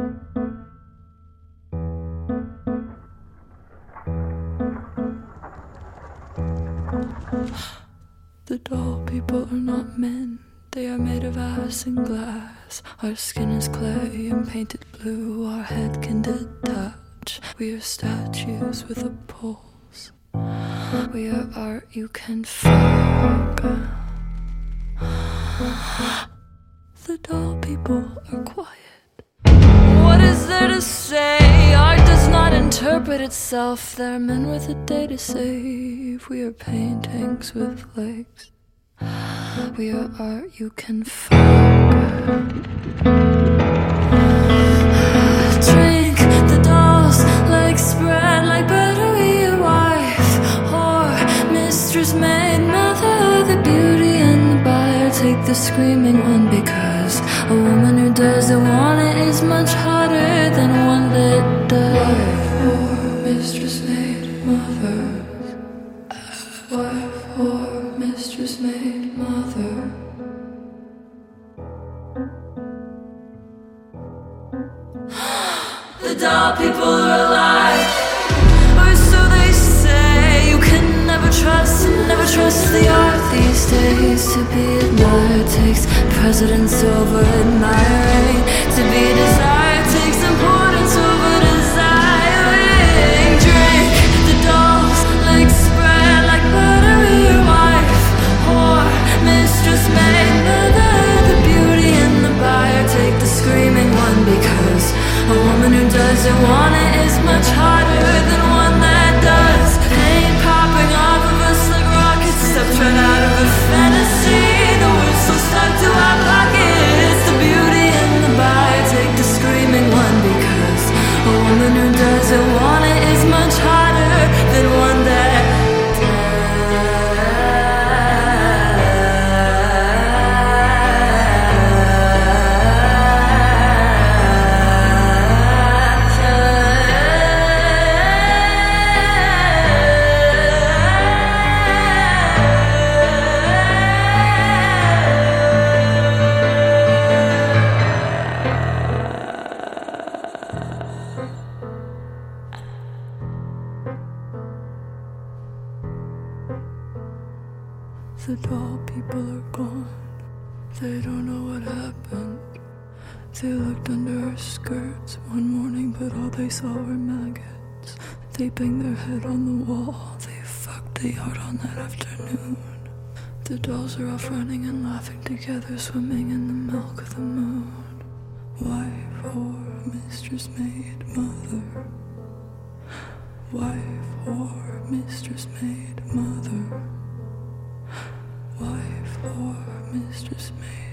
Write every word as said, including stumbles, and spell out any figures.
The doll people are not men, they are made of ice and glass. Our skin is clay and painted blue, our head can detach. We are statues with a pulse, we are art you can fuck. The doll people are quiet. What is there to say? Art does not interpret itself. There are men with a day to save. We are paintings with legs. We are art you can fuck. Drink the dolls like spread like butter. We are wife, whore, mistress, maid, mother. The beauty and the buyer take the screaming one, because a woman who doesn't want it is much harder than one that does. Wife, whore, mistress, maid, mother. Wife, whore, mistress, maid, mother. The doll people are alive, or so they say. You can never trust, never trust the art these days. To be admired takes precedence over admiring. To be desired takes importance over desiring. Drink the dolls like spread like butter. Your wife, whore, mistress, maid, mother. The beauty and the buyer take the screaming one, because a woman who doesn't want it is much harder than one that does. Pain popping off of us like rockets, stuff right out of a fantasy. The words so stuck to our pockets. The beauty and the buyer take the screaming one, because a woman who doesn't want it is much harder than one that the doll people are gone. They don't know what happened. They looked under her skirts one morning, but all they saw were maggots. They banged their head on the wall. They fucked the yard on that afternoon. The dolls are off running and laughing together, swimming in the milk of the moon. Wife, whore, mistress, maid, mother. Wife, whore, mistress, maid, mother. Wife, whore, mistress, maid.